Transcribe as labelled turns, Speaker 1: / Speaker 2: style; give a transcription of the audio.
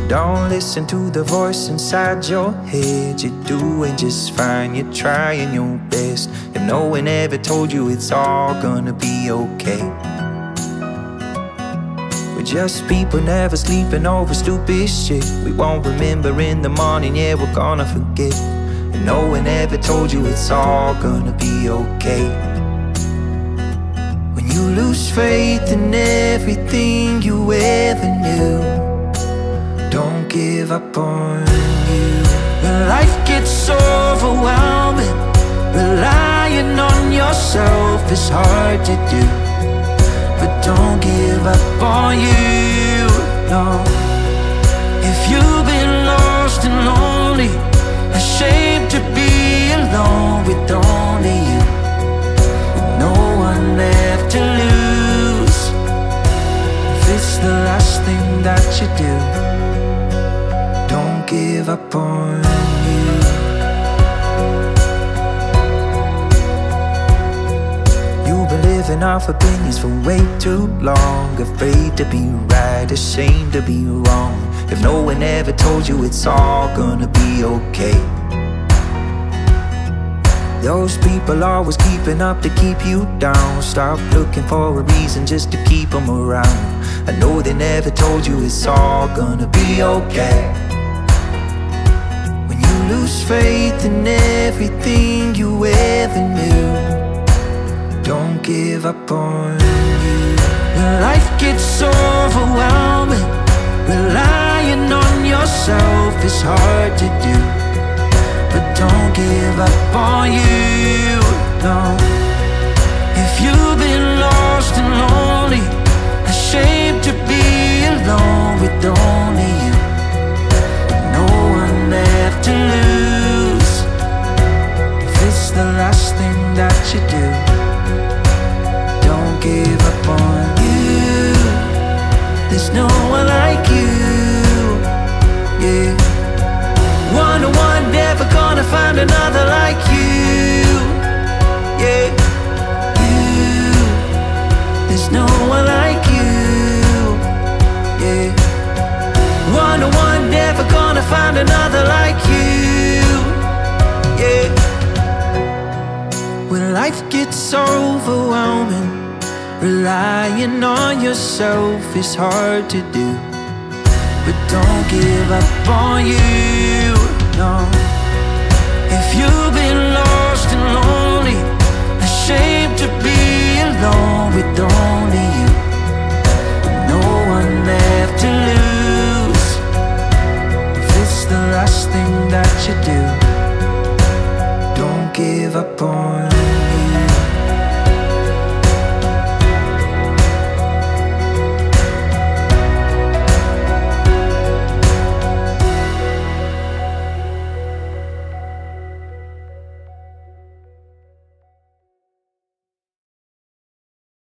Speaker 1: Don't listen to the voice inside your head. You're doing just fine, you're trying your best. If no one ever told you it's all gonna be okay. We're just people never sleeping over stupid shit. We won't remember in the morning, yeah, we're gonna forget. If no one ever told you it's all gonna be okay. When you lose faith in everything you ever knew, don't give up on you. When life gets overwhelming, relying on yourself is hard to do. But don't give up on you, no. If you've been lost and lonely, ashamed to be alone with only you, with no one left to lose, if it's the last thing that you do, don't give up on you. You've been living off opinions for way too long, afraid to be right, ashamed to be wrong. If no one ever told you it's all gonna be okay. Those people always keeping up to keep you down. Stop looking for a reason just to keep them around. I know they never told you it's all gonna be okay. When you lose faith in everything you ever knew, don't give up on you. When life gets overwhelming, relying on yourself is hard to do. But don't give up on you, no. If you've been lost and lonely, ashamed to be alone with only you, no one left to lose, if it's the last thing that you do, don't give up on you. There's no one like you, yeah. One-on-one, never gonna find another like you, yeah. You, there's no one like you, yeah. One-on-one, never gonna find another like you, yeah. When life gets overwhelming, relying on yourself is hard to do. But don't give up on you, no. If you've been lost and lonely, ashamed to be alone with only you, no one left to lose, if it's the last thing that you do,